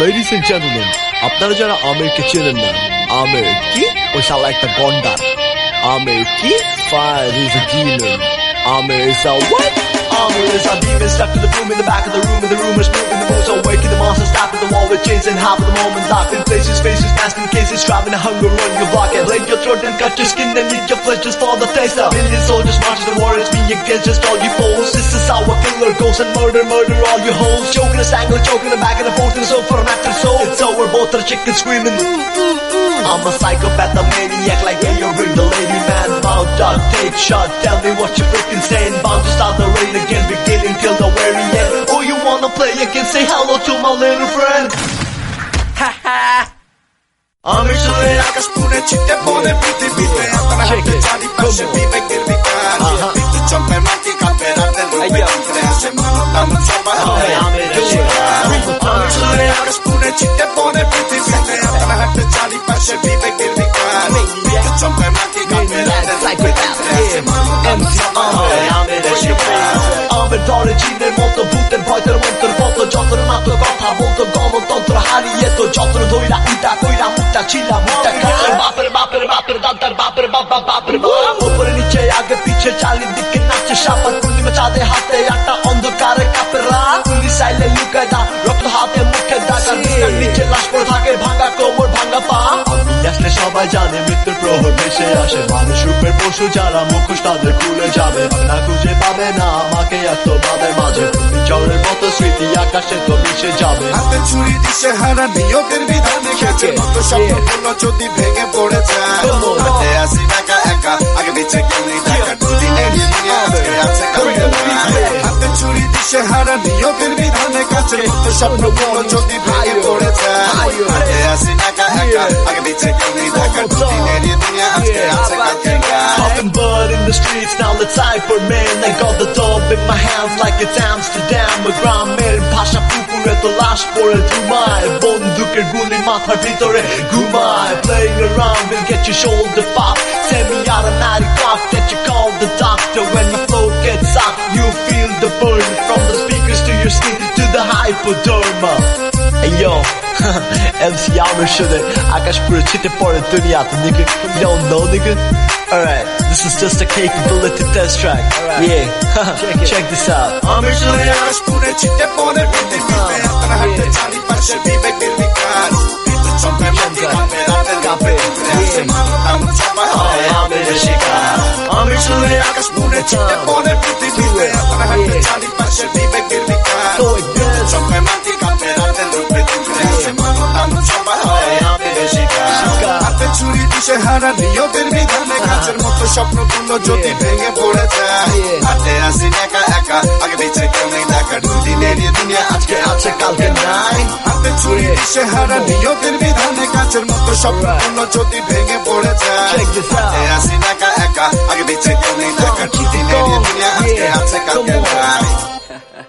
Ladies and gentlemen, আপনারা যারা আমিরকে চেনেন না, আমির কি ওই শালা একটা গন্ডার, আমির কি fire is a demon, Aamir is a what? Armor is our demon stuck to the boom in the back of the room, and the rumors moving, the moves awaken, the monsters stopping the wall with chains and half of the moment locked in places, faces, masking cases, driving the hunger on your block and blade your throat and cut your skin and eat your flesh just for the taste of million soldiers marching the warriors, me against just all you foes. This is how a killer goes and murder all your hoes, choking a strangle, choking the back and the forth and so for an after soul. It's over, both are chickens screaming. I'm a psychopath, a maniac like you're in the lady man. Mount dog, take shot, tell me what you freaking saying. Bound to start the rain again, beginning till the very end. Oh, you wanna play again, say hello to my little friend. Ha ha. আমির সুরে আকাশ পুরে ছিটে পড়ে পৃথিবীতে আপনার হাতে চারিপাশে বিবেকের বিকার বিদ্যুৎ চমকে মাটি কাঁপে রাতের রূপে উঠে আসে মানব সবাই আমির সুরে আকাশ পুরে ছিটে পড়ে পৃথিবীতে আপনার হাতে চারিপাশে বিবেকের বিকার বিদ্যুৎ চমকে মাটি কাঁপে রাতের রূপে উঠে আসে মানব সবাই আমির আমির ধরে জিনের মতো ভূতের ভয়তের মন্ত্র মতো যতর মাত্র কথা বলতো গণতন্ত্র হারিয়ে তো যতর ধৈরা ইটা কইরা মুখটা ছিলাম মুখটা কার বাপের বাপের বাপের দাদার বাপের বাবা বাপের বাপ উপরে নিচে আগে পিছে চারিদিকে নাচে সাপার পূর্ণিমা চাঁদে হাতে একটা অন্ধকারে কাপের রাত পুলিশ চাইলে লুকায় দা রক্ত হাতে মুখে দাগা নিচে লাশ পড়ে থাকে ভাঙা কোমর ভাঙা পা আমি আসলে সবাই জানে মৃত্যুর প্রহর ভেসে আসে মানুষ রূপের পশু যারা মুখোশ তাদের খুলে যাবে না খুঁজে পাবে না আমাকে এত বাদের মাঝে চরের মতো স্মৃতি আকাশে তো মিশে যাবে হাতে ছুরি দিশে হারা নিয়তের বিধানে খেছে মতো স্বপ্নপূর্ণ যদি ভেঙে পড়ে যায় হাতে আসি একা একা আগে পিছে কেউ নেই দেখা দুদিনের দুনিয়া আজকে আছে কালকে হাতে ছুরি দিশে হারা নিয়তের বিধানে কাছে মতো স্বপ্নপূর্ণ যদি ভেঙে পড়ে যায় হাতে আসি একা একা আগে পিছে কেউ নেই দেখা দুদিনের দুনিয়া আজকে আছে কালকে Popping blood in the streets, now let's hyper man. I got the top in my hands like it's Amsterdam. A গ্রামের ভাষা পুকুরে তো লাশ পড়ে ধুমায় বন্দুকের গুলি মাথার ভিতরে ঘুমায় Playing around will get your shoulder pop Semi-automatic clock that you call the doctor When the flow gets hot, you feel the burn From the speakers to your skin to the hypoderma Hey yo, MC Amir শুনে আকাশ পুরো ছিটে পড়ে দুনিয়াতে nigga You don't know nigga? Alright, this is just a capability test track Yeah, check this out Amir শুনে আকাশ পুরো ছিটে পড়ে পৃথিবীতে আপনার হাতে চারিপাশে বিবেকের বিকার বিদ্যুৎ চমকে মাটি কাঁপে রাতের কাঁপে আসে মানব সবাই আমিরের শিকার আমির শুনে আকাশ পুরো ছিটে পড়ে পৃথিবীতে আপনার হাতে চারিপাশে বিবেকের বিকার বিদ্যুৎ চমকে মাটি কাঁপে রাতের রূপে উঠে আসে মানব সবাই আমিরের শিকার হাতে ছুরি দিশে হারা নিয়তের বিধানে কাচের মতো স্বপ্নপূর্ণ যদি ভেঙে পড়ে যায় হাতে আসি একা একা আগে পিছে কেউ নেই দেখা দুদিনের দুনিয়া আজকে আছে কালকে নাই হাতে ছুরি দিশে হারা নিয়তের বিধানে কাচের মতো স্বপ্নপূর্ণ যদি ভেঙে পড়ে যায় হাতে আসি একা একা আগে পিছে কেউ নেই দেখা দুদিনের দুনিয়া আজকে আছে কালকে নাই